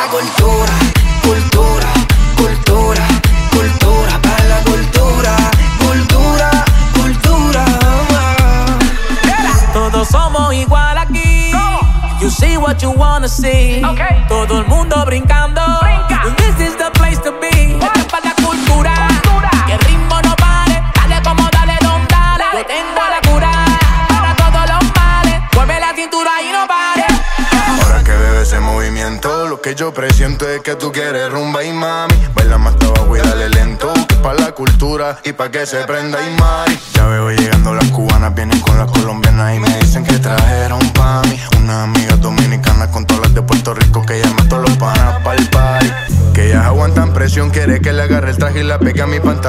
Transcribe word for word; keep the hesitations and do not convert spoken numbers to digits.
cultura, cultura, cultura, cultura, para la cultura, cultura, cultura. Todos somos igual aquí. You see what you wanna see. Okay. Todo el mundo brincando. Brinca. This is the place to be. Esto es para la cultura. Cultura. Que el ritmo no pare. Dale como dale, don dale. Yo tengo la cura para todos los males. Mueve la cintura y no pare. Ahora que bebe ese movimiento, lo que yo presiento es que tú quieres rumba y mami. Baila más abajo y dale lento, que es pa' la cultura y pa' que se prenda y mari. Ya veo llegando las cubanas, vienen con las colombianas y me dicen que trajeron pa' mí unas amigas dominicanas con todas las de Puerto Rico que llaman todos los panas pa'l party. Que ellas aguantan presión, quiere que le agarre el traje y la pegue a mi pantalón.